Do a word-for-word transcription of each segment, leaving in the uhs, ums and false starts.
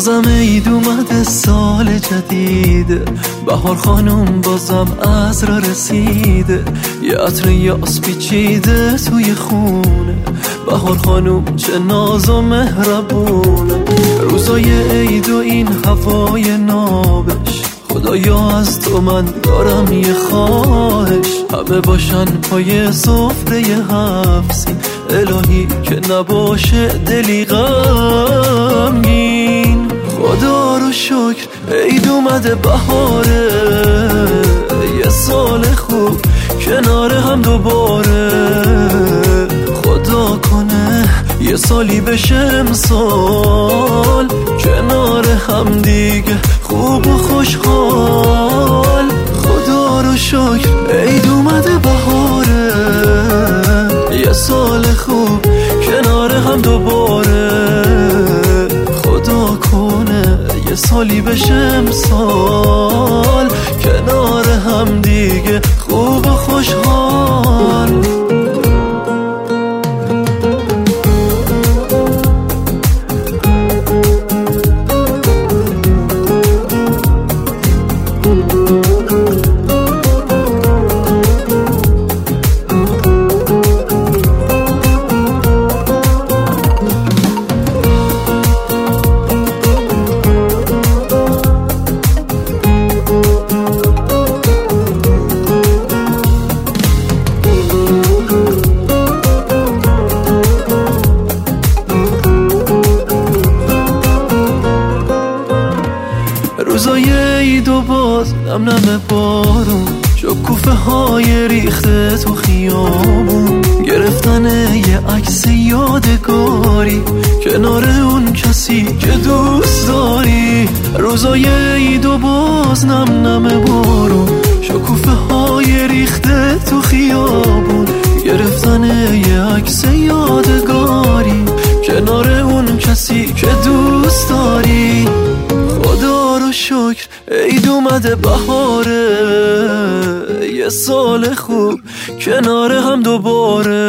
بازم عید اومده، سال جدیده، بهار خانم بازم عصر رسیده، یه عطر یاس پیچیده توی خونه، بهار خانم چه ناز و مهربونه. روزای عید و این هوای نابش، خدایا از تو من دارم یه خواهش، همه باشن پای سفره هفت، الهی که نباشه دلی غمگین. خدا رو شکر عید اومده، بهاره، یه سال خوب کنار هم دوباره، خدا کنه یه سالی بشه امسال کنار هم دیگه خوب و خوشحال. خدا رو شکر عید اومده، بهاره، یه سال خوب کنار هم دوباره، خدا کنه یه سالی بشه امسال کنار هم دیگه خوب و خوشحال. روزای عید و باز نم نم بارون، شکوفه های ریخته تو خیابون، گرفتن یه عکس یادگاری کنار اون کسی که دوست داری. روزای عید و باز نم نم بارون، شکوفه های ریخته تو خیابون، گرفتن یه عکس یادگاری کنار اون کسی که دوست داری. خدا رو شکر عید اومده، بهاره، یه سال خوب کنار هم دوباره،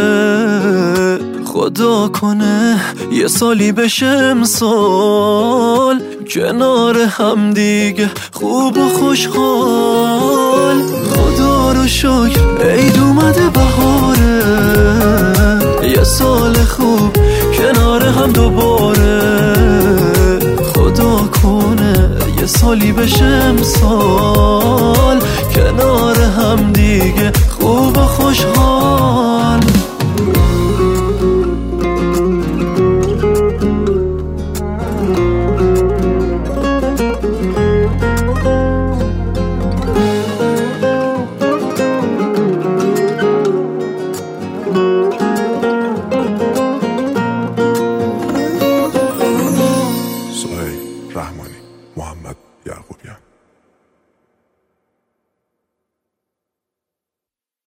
خدا کنه یه سالی بشه امسال کنار هم دیگه خوب و خوشحال. خدا رو شکر عید اومده، بهاره، یه سال خوب کنار هم دوباره، خدا کنه یه سالی بشه امسال کنار هم دیگه خوب و خوشحال.